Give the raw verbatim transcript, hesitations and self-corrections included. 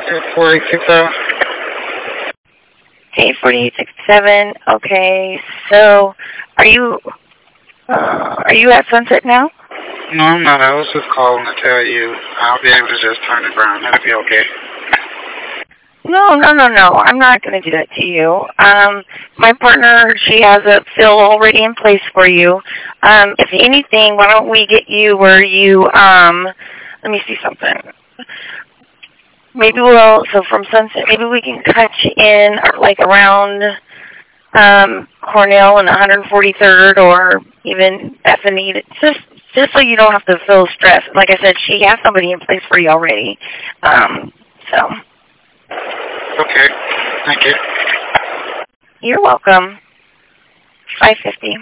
four eight six zero. Okay, forty-eight sixty-seven. Okay, so are you uh, are you at Sunset now? No, I'm not. I was just calling to tell you I'll be able to just turn it around. That'll be okay. No, no, no, no. I'm not going to do that to you. Um, my partner, she has a fill already in place for you. Um, if anything, why don't we get you where you, um, let me see something. Maybe we'll, so from Sunset, maybe we can cut you in like around um, Cornell and one forty-third or even Bethany. Just, just so you don't have to feel stressed. Like I said, she has somebody in place for you already. Um, so... Okay. Thank you. You're welcome. five fifty.